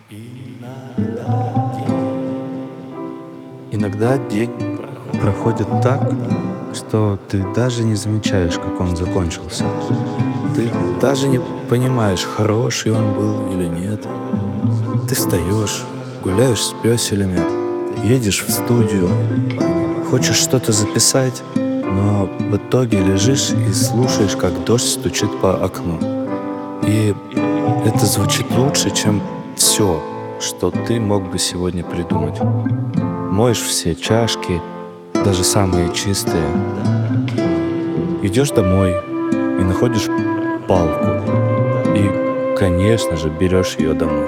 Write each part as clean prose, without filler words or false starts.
Иногда день проходит так, что ты даже не замечаешь, как он закончился. Ты даже не понимаешь, хороший он был или нет. Ты встаешь, гуляешь с пёселями, едешь в студию, хочешь что-то записать, но в итоге лежишь и слушаешь, как дождь стучит по окну. И это звучит лучше, чем все, что ты мог бы сегодня придумать. Моешь все чашки, даже самые чистые. Идешь домой и находишь палку. И, конечно же, берешь ее домой.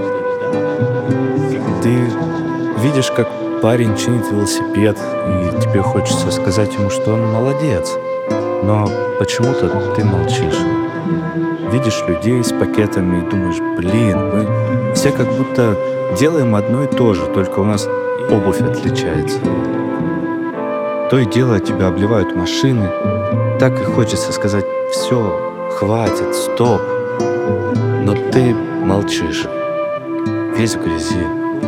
Ты видишь, как парень чинит велосипед, и тебе хочется сказать ему, что он молодец. Но почему-то ты молчишь. Видишь людей с пакетами и думаешь, блин, мы все как будто делаем одно и то же, только у нас обувь отличается. То и дело тебя обливают машины. Так и хочется сказать, все, хватит, стоп. Но ты молчишь, весь в грязи.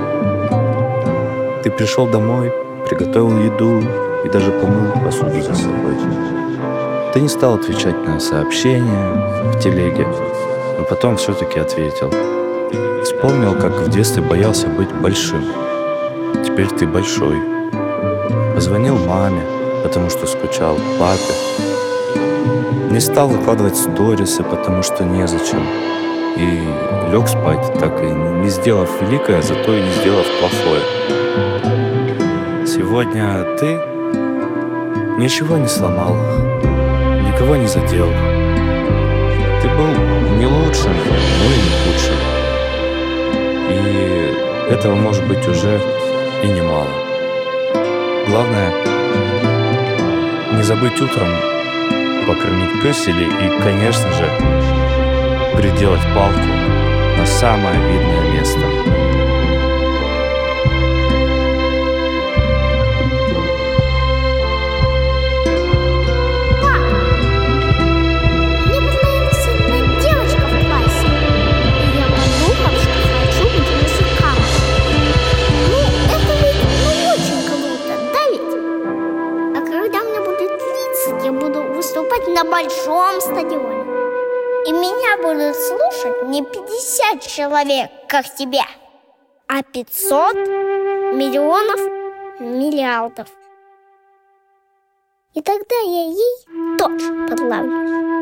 Ты пришел домой, приготовил еду и даже помыл посуду за собой. Ты не стал отвечать на сообщения в телеге, но потом все-таки ответил. Вспомнил, как в детстве боялся быть большим. Теперь ты большой. Позвонил маме, потому что скучал, папе. Не стал выкладывать сторисы, потому что незачем. И лег спать, так и не сделав великое, зато и не сделав плохое. Сегодня ты ничего не сломал, никого не задел. Ты был не лучшим, но и не худшим. И этого может быть уже и немало. Главное, не забыть утром покормить пёселей и, конечно же, приделать палку на самое видное место. Я буду выступать на большом стадионе. И меня будут слушать не 50 человек, как тебя, а 500 миллионов миллиардов. И тогда я ей тоже понравлюсь.